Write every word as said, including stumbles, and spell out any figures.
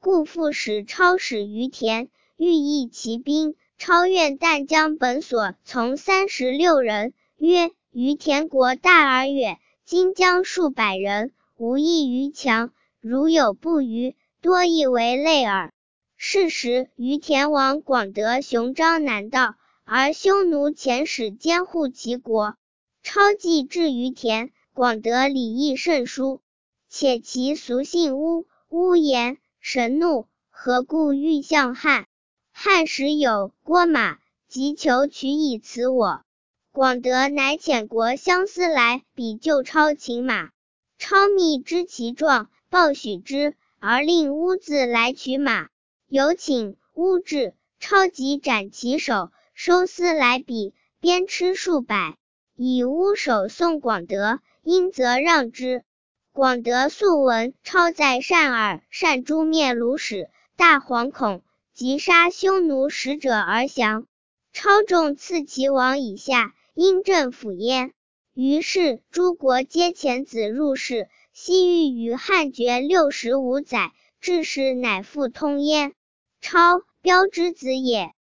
故复使超使于田，欲议其兵。超愿但将本所从三十六人，曰：于田国大而远，今将数百人，无异于强，如有不虞，多亦为累耳。是时于田王广德雄张南道，而匈奴遣使监护其国。超既至于田，广德礼义甚殊，且其俗姓乌，乌言神怒，何故欲向汉？汉时有郭马，即求取以辞我。广德乃遣国相思来，比救超擒马。超密知其状，报许之，而令乌自来取马。有请乌至，超即斩其首，收司来比，鞭笞数百，以乌首送广德，因则让之。广德素闻超在善耳，善诛灭虏使，大惶恐，即杀匈奴使者而降。超众刺其王以下，因镇抚焉。于是诸国皆遣子入室，西域与汉绝六十五载，至是乃复通焉。超，彪之子也。